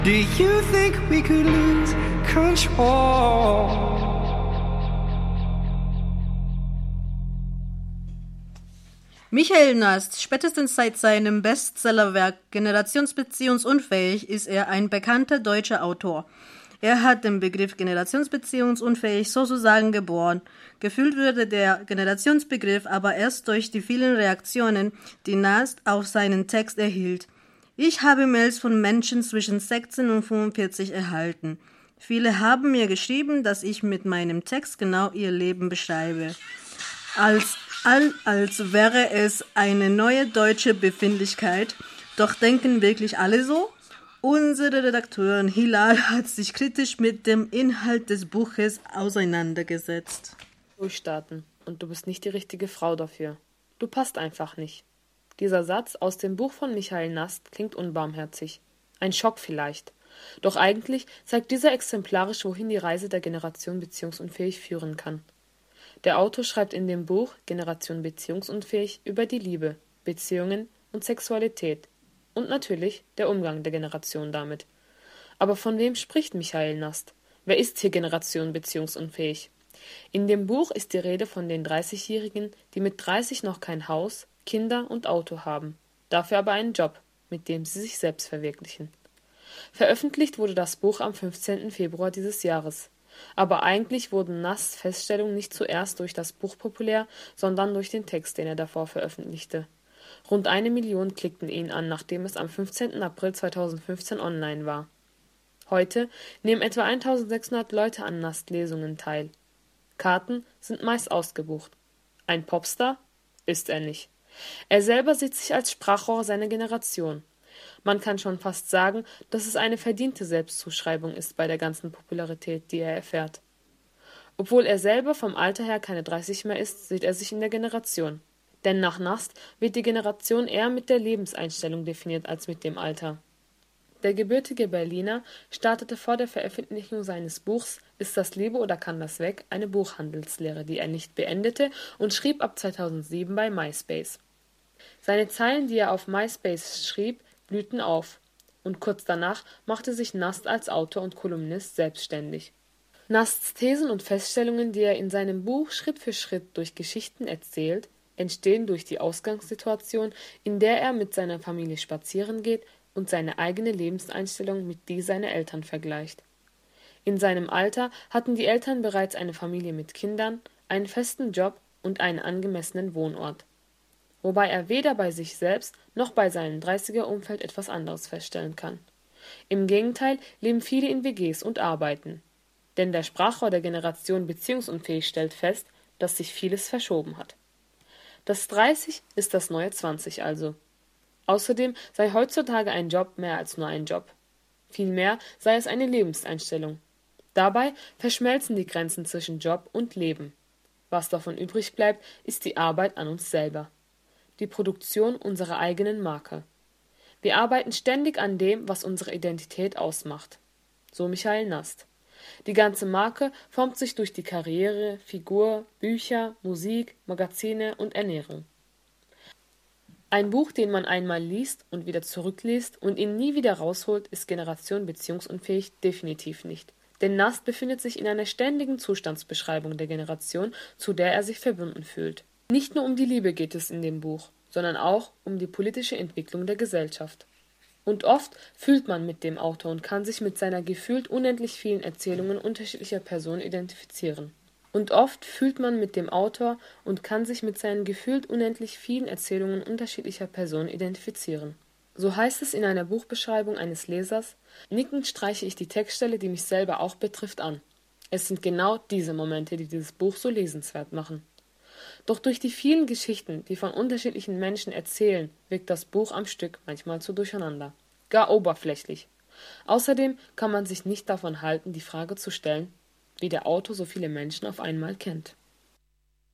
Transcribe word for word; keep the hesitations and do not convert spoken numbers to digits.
Do you think we could lose control? Michael Nast, spätestens seit seinem Bestsellerwerk Generationsbeziehungsunfähig ist er ein bekannter deutscher Autor. Er hat den Begriff generationsbeziehungsunfähig sozusagen geboren. Gefühlt wurde der Generationsbegriff aber erst durch die vielen Reaktionen, die Nast auf seinen Text erhielt. Ich habe Mails von Menschen zwischen sechzehn und fünfundvierzig erhalten. Viele haben mir geschrieben, dass ich mit meinem Text genau ihr Leben beschreibe. Als, all, als wäre es eine neue deutsche Befindlichkeit. Doch denken wirklich alle so? Unsere Redakteurin Hilal hat sich kritisch mit dem Inhalt des Buches auseinandergesetzt. Durchstarten und du bist nicht die richtige Frau dafür. Du passt einfach nicht. Dieser Satz aus dem Buch von Michael Nast klingt unbarmherzig. Ein Schock vielleicht. Doch eigentlich zeigt dieser exemplarisch, wohin die Reise der Generation beziehungsunfähig führen kann. Der Autor schreibt in dem Buch Generation beziehungsunfähig über die Liebe, Beziehungen und Sexualität. Und natürlich der Umgang der Generation damit. Aber von wem spricht Michael Nast? Wer ist hier Generation beziehungsunfähig? In dem Buch ist die Rede von den dreißigjährigen, die mit dreißig noch kein Haus, Kinder und Auto haben, dafür aber einen Job, mit dem sie sich selbst verwirklichen. Veröffentlicht wurde das Buch am fünfzehnten Februar dieses Jahres. Aber eigentlich wurden Nasts Feststellungen nicht zuerst durch das Buch populär, sondern durch den Text, den er davor veröffentlichte. Rund eine Million klickten ihn an, nachdem es am fünfzehnten April zweitausendfünfzehn online war. Heute nehmen etwa eintausendsechshundert Leute an Nast-Lesungen teil. Karten sind meist ausgebucht. Ein Popstar ist er nicht. Er selber sieht sich als Sprachrohr seiner Generation. Man kann schon fast sagen, dass es eine verdiente Selbstzuschreibung ist bei der ganzen Popularität, die er erfährt. Obwohl er selber vom Alter her keine dreißig mehr ist, sieht er sich in der Generation. Denn nach Nast wird die Generation eher mit der Lebenseinstellung definiert als mit dem Alter. Der gebürtige Berliner startete vor der Veröffentlichung seines Buchs Ist das Liebe oder kann das weg? Eine Buchhandelslehre, die er nicht beendete, und schrieb ab zweitausendsieben bei MySpace. Seine Zeilen, die er auf MySpace schrieb, blühten auf, und kurz danach machte sich Nast als Autor und Kolumnist selbstständig. Nasts Thesen und Feststellungen, die er in seinem Buch Schritt für Schritt durch Geschichten erzählt, entstehen durch die Ausgangssituation, in der er mit seiner Familie spazieren geht und seine eigene Lebenseinstellung mit die seiner Eltern vergleicht. In seinem Alter hatten die Eltern bereits eine Familie mit Kindern, einen festen Job und einen angemessenen Wohnort. Wobei er weder bei sich selbst noch bei seinem dreißiger-Umfeld etwas anderes feststellen kann. Im Gegenteil leben viele in W Gs und arbeiten. Denn der Sprachrohr der Generation beziehungsunfähig stellt fest, dass sich vieles verschoben hat. Das dreißig ist das neue zwanzig also. Außerdem sei heutzutage ein Job mehr als nur ein Job. Vielmehr sei es eine Lebenseinstellung. Dabei verschmelzen die Grenzen zwischen Job und Leben. Was davon übrig bleibt, ist die Arbeit an uns selber. Die Produktion unserer eigenen Marke. Wir arbeiten ständig an dem, was unsere Identität ausmacht. So Michael Nast. Die ganze Marke formt sich durch die Karriere, Figur, Bücher, Musik, Magazine und Ernährung. Ein Buch, den man einmal liest und wieder zurückliest und ihn nie wieder rausholt, ist Generation beziehungsunfähig definitiv nicht. Denn Nast befindet sich in einer ständigen Zustandsbeschreibung der Generation, zu der er sich verbunden fühlt. Nicht nur um die Liebe geht es in dem Buch, sondern auch um die politische Entwicklung der Gesellschaft. Und oft fühlt man mit dem Autor und kann sich mit seiner gefühlt unendlich vielen Erzählungen unterschiedlicher Personen identifizieren. Und oft fühlt man mit dem Autor und kann sich mit seinen gefühlt unendlich vielen Erzählungen unterschiedlicher Personen identifizieren. So heißt es in einer Buchbeschreibung eines Lesers: Nickend streiche ich die Textstelle, die mich selber auch betrifft, an. Es sind genau diese Momente, die dieses Buch so lesenswert machen. Doch durch die vielen Geschichten, die von unterschiedlichen Menschen erzählen, wirkt das Buch am Stück manchmal zu durcheinander. Gar oberflächlich. Außerdem kann man sich nicht davon halten, die Frage zu stellen, wie der Autor so viele Menschen auf einmal kennt.